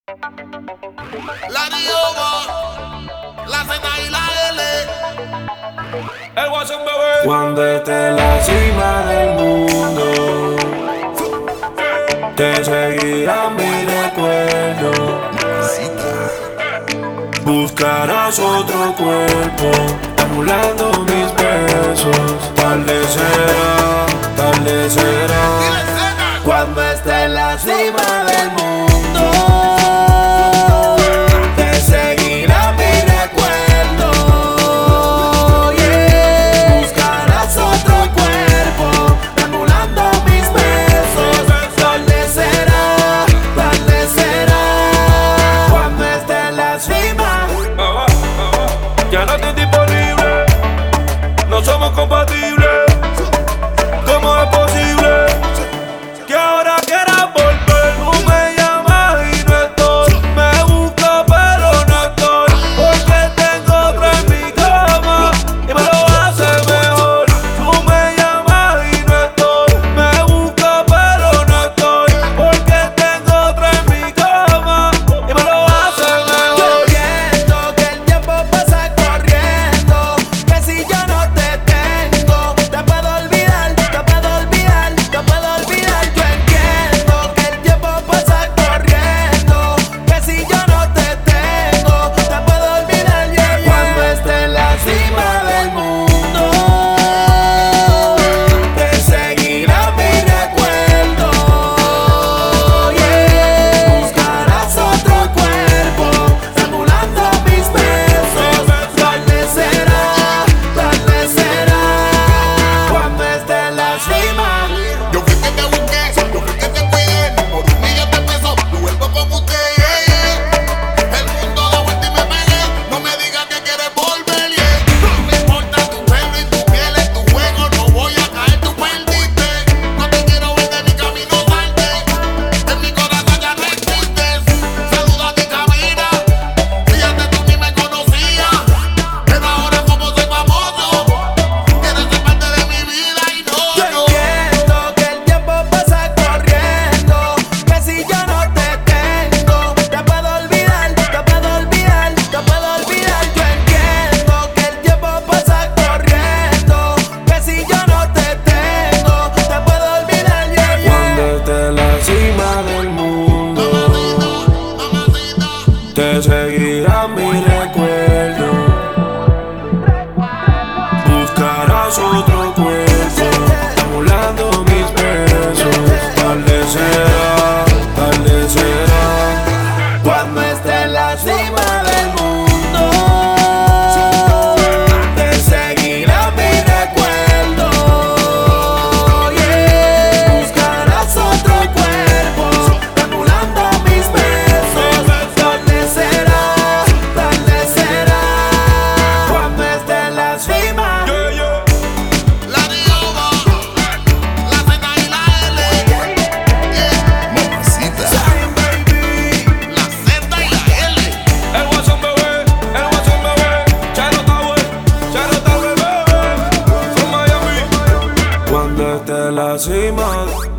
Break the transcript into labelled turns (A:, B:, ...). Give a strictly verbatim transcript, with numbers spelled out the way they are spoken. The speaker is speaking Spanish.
A: La Dioba, la Z y la L.
B: El Watson, bebé.
C: Cuando esté en la cima del mundo, te seguirá mi recuerdo. Buscarás otro cuerpo, emulando mis besos. Tal vez será, tal vez será. Cuando esté en la cima del mundo, te seguirá mi recuerdo. Yeah. Buscarás otro cuerpo, emulando mis besos. Tal vez será, tal vez será. Cuando esté en la cima,
B: Ya no estoy disponible, no somos compatibles. ¿Cómo es posible que ahora quieras volver? Tú me llamas y no estoy, me buscas pero no estoy, porque tengo otro en mi cama y me lo hace mejor. Tú me llamas y no estoy, me buscas pero no estoy, porque tengo otro en mi cama y me lo hace mejor.
C: siento que el tiempo pasa corriendo, que si yo no te tengo, te puedo olvidar, te puedo olvidar, te puedo olvidar. Yo entiendo que el tiempo pasa corriendo, que si yo no te tengo, te puedo olvidar. Yeah, yeah. Cuando esté en la cima del mundo, te seguirá mi recuerdo. Yeah. Buscarás otro cuerpo, emulando mis besos. Tal vez será, tal vez será. Cuando esté en la cima.
A: Yo fui que te busqué, yo fui que te cuidé. Por un millón de pesos, yo vuelvo con usted. Yeah, yeah. El mundo da vuelta y me pegué. No me digas que quieres volver. Yeah. No me importa tu pelo y tu piel, en tu juego no voy a caer, tú perdiste. No te quiero ver de mi camino salte. En mi corazón ya no existes. Saluda a ti cabina. Fíjate, tú ni me conocías, pero ahora como soy famoso, quieres ser parte de mi vida y no,
C: Yo
A: no.
C: entiendo que el tiempo pasa corriendo, que si yo no te tengo, te puedo olvidar, te puedo olvidar, te puedo olvidar. Yo entiendo que el tiempo pasa corriendo, que si yo no te tengo, te puedo olvidar. Yeah, yeah. Cuando esté en la cima del mundo, te seguirá mi recuerdo. Buscarás otro cuerpo, emulando mis besos. Tal vez será, tal vez será. Cuando esté en la cima del mundo, te seguirá mi recuerdo. Yeah. Buscarás otro cuerpo, emulando mis besos. Tal vez será, tal vez será. Cuando esté en la cima.
B: Yeah, yeah.
A: La Dioba, la Z y la L. Yeah. Mamacita.
C: Zion, baby.
A: La Z y la L.
B: El Watson, bebé, el Watson, bebé. Charo Tower, Charo Tower, bebé. From Miami.
C: Cuando esté en la cima.